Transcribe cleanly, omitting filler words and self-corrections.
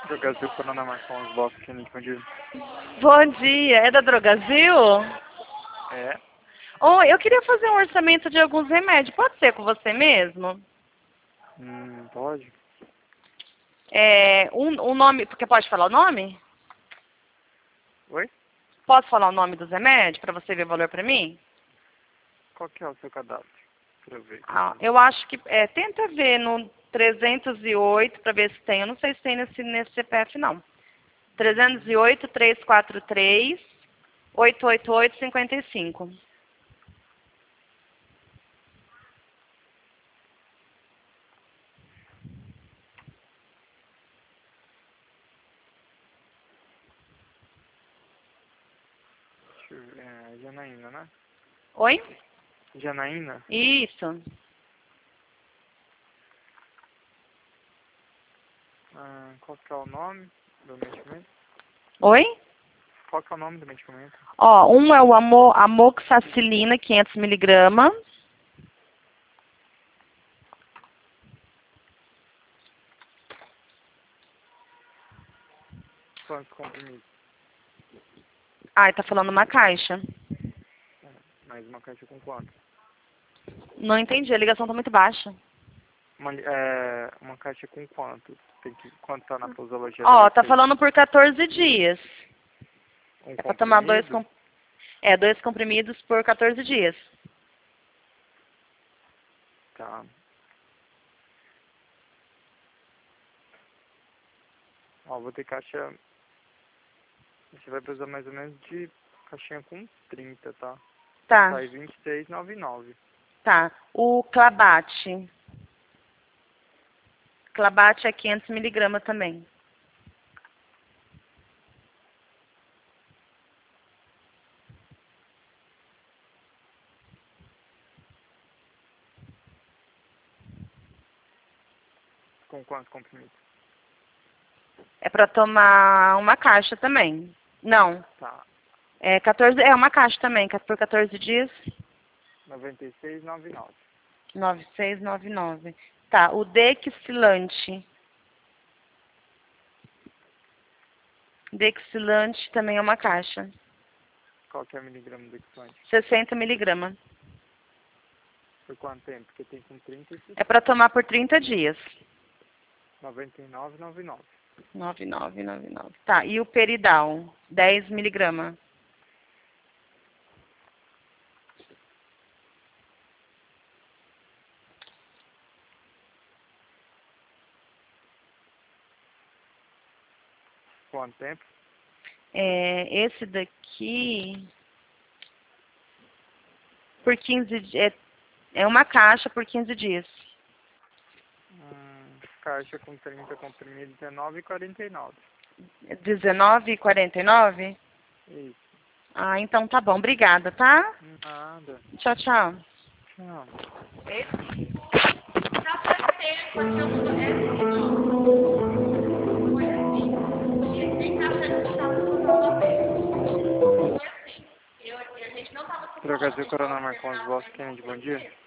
Drogazil, Corona Marcons, Boss Clinic, bom dia. Bom dia, é da Drogazil? É? Oi, eu queria fazer um orçamento de alguns remédios, pode ser com você mesmo? Pode? O nome, porque pode falar o nome? Oi? Posso falar o nome dos remédios para você ver o valor para mim? Qual que é o seu cadastro? Pra eu ver. Eu acho que, tenta ver no 308 para ver se tem, eu não sei se tem nesse CPF não. 308 343 888 55. Deixa eu ver. É Janaína, né? Oi? Janaína? Isso. Qual que é o nome do medicamento? Oi? Qual que é o nome do medicamento? Ó, um é o amoxicilina 500 miligramas. Quantos comprimidos? Ai, tá falando uma caixa. Mais uma caixa com quanto? Não entendi, a ligação tá muito baixa. Uma caixa com quanto? Quanto tá na posologia Ó, da tá receita? falando por 14 dias. Um É pra tomar dois comprimido? dois comprimidos por 14 dias. Tá. Ó, vou ter caixa... Você vai precisar mais ou menos de caixinha com 30, tá? Tá, Sai 26,99. tá. O Clabate. Clabate é 500 miligramas também. Com quantos comprimidos? É pra tomar uma caixa também. Não, Tá. é uma caixa também, por 14 dias. 96,99. 9699. Tá, o Dexilante. Dexilante também é uma caixa. Qual que é o miligrama do Exante? 60 miligramas. Por quanto tempo? Porque tem com 30 e É pra tomar por 30 dias. 99,99. 9999. Tá, e o Peridal? 10 miligramas. Quanto tempo? Esse daqui... Por 15 dias... É uma caixa por 15 dias. Caixa com 30 comprimidos, R$19,49. 19,49? Isso. Ah, então tá bom. Obrigada, tá? Nada. Tchau, tchau. Tchau. Drogazil, Corona Marcons, Boss Kennedy, bom dia.